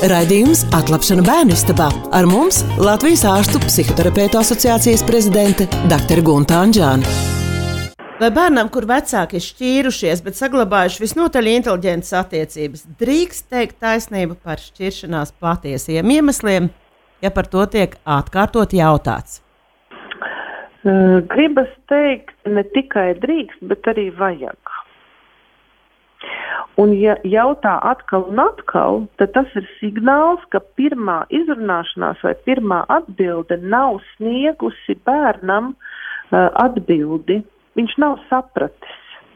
Raidījums Atlapšana bērnistabā. Ar mums Latvijas ārstu psihoterapeitu asociācijas prezidente dr. Gunta Anģāne. Vai bērnam, kur vecāki ir šķīrušies, bet saglabājuši visnotaļ inteliģentas attiecības, drīkst teikt taisnību par šķiršanās patiesiem iemesliem, ja par to tiek atkārtot jautāts? Gribas teikt, ne tikai drīkst, bet arī vajag. Un ja jautā atkal un atkal, tad tas ir signāls, ka pirmā izrunāšanās vai pirmā atbilde nav sniegusi bērnam atbildi. Viņš nav sapratis.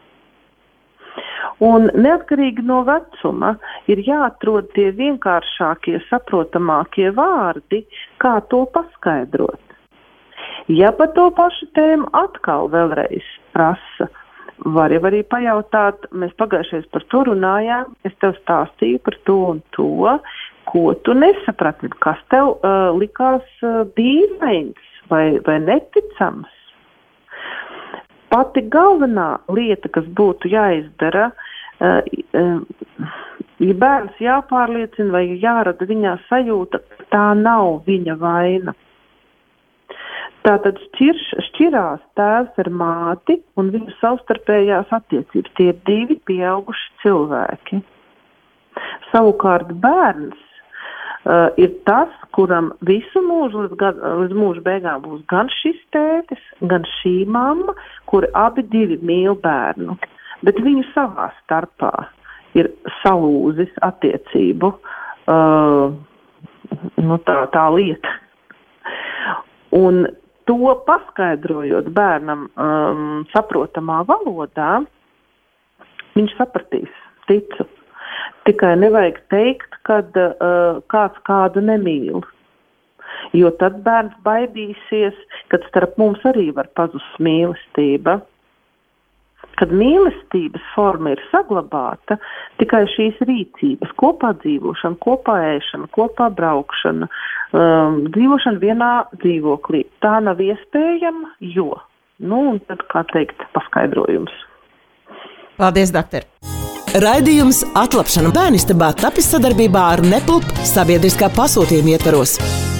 Un neatkarīgi no vecuma ir jāatrod tie vienkāršākie, saprotamākie vārdi, kā to paskaidrot. Ja par to pašu tēmu atkal vēlreiz prasa, var jau arī pajautāt, mēs pagājušais par to runājām, es tev stāstīju par to un to, ko tu nesaprati, kas tev likās dīvains vai neticams. Pati galvenā lieta, kas būtu jāizdara, ja bērns jāpārliecina vai jārada viņā sajūta, tā nav viņa vaina. Tātad šķirās tēvs ar māti un viņu savstarpējās attiecības. Tie ir divi pieauguši cilvēki. Savukārt bērns ir tas, kuram visu mūžu līdz mūža beigām būs gan šis tētis, gan šī mamma, kuri abi divi mīl bērnu. Bet viņu savā starpā ir salūzis attiecību tā lieta. Un to paskaidrojot bērnam saprotamā valodā, viņš sapratīs, ticu. Tikai nevajag teikt, kad kāds kādu nemīl. Jo tad bērns baidīsies, kad starp mums arī var pazust mīlestība. Kad mīlestības forma ir saglabāta, tikai šīs rīcības, kopā dzīvošana, kopā ēšana, kopā braukšana, dzīvošana vienā dzīvoklī, tā nav iespējama, jo, un tad, kā teikt, paskaidrojums. Paldies, doktor! Raidījums Atlapšana bērnistabā tapis sadarbībā ar NEPLUP sabiedriskā pasūtījuma ietvaros.